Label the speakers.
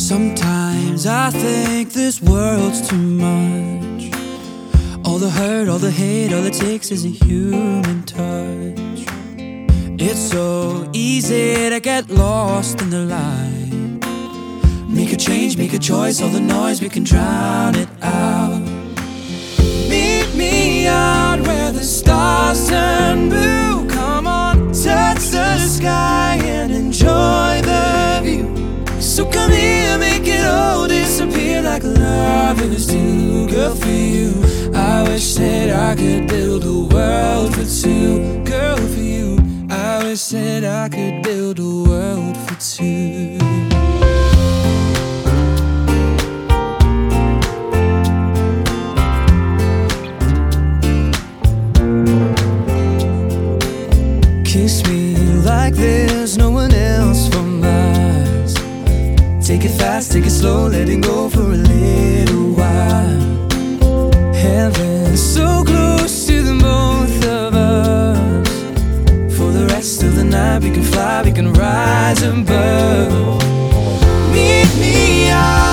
Speaker 1: Sometimes I think this world's too much. All the hurt, all the hate, all it takes is a human touch. It's so easy to get lost in the light. Make a change, make a choice, all the noise, we can drown it out. Meet me out where the stars turn blue. Come on, touch the sky and enjoy the view. So come here, make it all disappear like love is due. Girl, for you, I wish that I could build a world for two. Girl, for you, I wish that I could build a world for two. Kiss me like there's no one else for miles. Take it fast, take it slow, letting go for a little while. Heaven's so close to the both of us. For the rest of the night we can fly, we can rise above. Meet me out